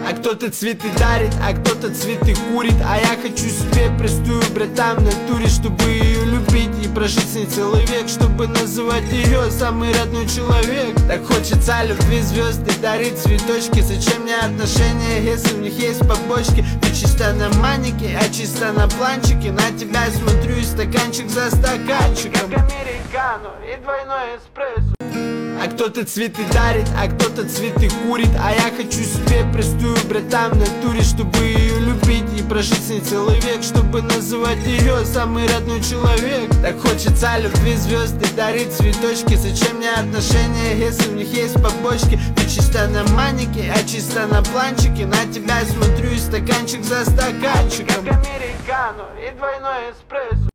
А кто-то цветы дарит, а кто-то цветы курит. А я хочу себе простую, братан, в натуре, чтобы ее любить и прожить с ней целый век, чтобы называть ее самый родной человек. Так хочется любви звезды дарить цветочки. Зачем мне отношения, если в них есть побочки? Ты чисто на манике, а чисто на планчике. На тебя смотрю и стаканчик за стаканчиком, как американо и двойной эспрессо. А кто-то цветы дарит, а кто-то цветы курит. А я хочу себе простую, братан, в натуре, чтобы ее любить и прожить с ней целый век, чтобы называть ее самый родной человек. Так хочется любви звезды дарить цветочки. Зачем мне отношения, если в них есть побочки? Ты чисто на манике, а чисто на планчике. На тебя смотрю и стаканчик за стаканчиком, как американо и двойной эспрессо.